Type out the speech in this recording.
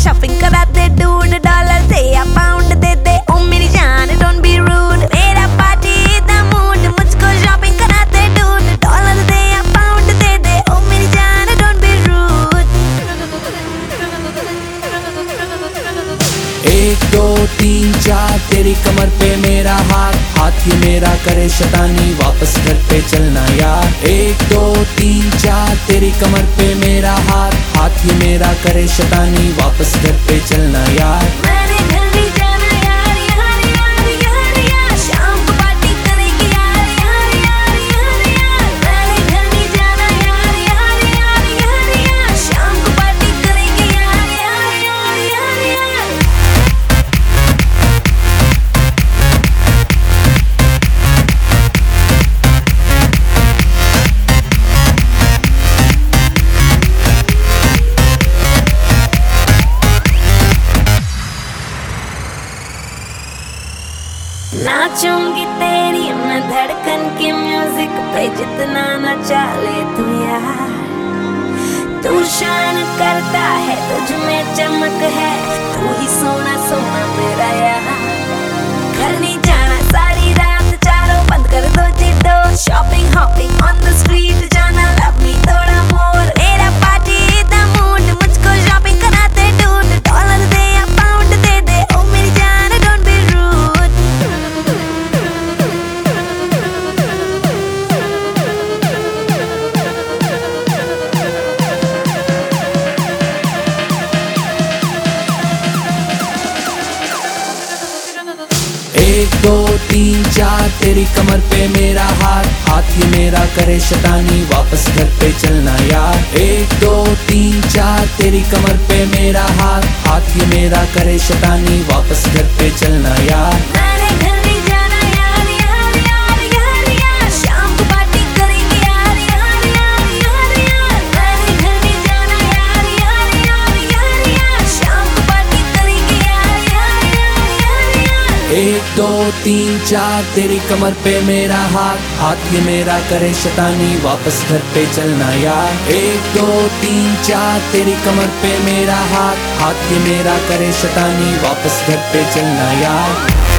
Shopping करा दे dude, dollar दे या पाउंड दे दे ओ मेरी जान, डोंट बी रूड। मेरा पार्टी दा मूड, मुझको शॉपिंग करा दे डूड, डॉलर दे या पाउंड दे दे ओ मेरी जान, डोंट बी रूड। 1 2 3 4 तेरी कमर पे मेरा हाथ, हाथ ये मेरा करे शैतानी, वापस घर पे चलना यार। 1 2 3 4 तेरी कमर पे मेरा हाथ, हाथ ये मेरा करे शैतानी, वापस घर पे चलना यार। मैंने घर नहीं जाना यार, यार यार यार यार, शाम को पार्टी करेंगे यार, यार यार यार यार। मैंने घर नहीं जाना यार, यार यार यार यार, शाम को पार्टी करेंगे यार, यार यार यार यार। नाचूंगी तेरी मैं धड़कन की म्यूजिक पे, जितना नचा ले तू यार। तू शान करता है, तुझ में चमक है, तू ही सोना सोना मेरा यार। घर नहीं जाना सारी रात, चारों बंद कर दो जी दो, shopping hopping on the street जाना, लव मी थोड़ा मोर। मेरा पार्टी दा मूड, मुझको शॉपिंग करा दे डूड, डॉलर दे या पाउंड दे दे ओ मेरी जान, डोंट बी रूड। 1 2 3 4 तेरी कमर पे मेरा हाथ, हाथ ये मेरा करे शैतानी, वापस घर पे चलना यार। 1 2 3 4 तेरी कमर पे मेरा हाथ, हाथ ये मेरा करे शैतानी, वापस घर पे चलना यार। मैंने घर नहीं जाना यार, यार यार यार यार, शाम को पार्टी करेंगे यार, यार यार यार यार। मैंने घर नहीं जाना यार, यार यार यार यार, शाम को पार्टी करेंगे यार, यार यार यार यार। 1 2 3 4 तेरी कमर पे मेरा हाथ, हाथ ये मेरा करे शैतानी, वापस घर पे चलना यार। 1 2 3 4 तेरी कमर पे मेरा हाथ, हाथ ये मेरा करे शैतानी, वापस घर पे चलना यार।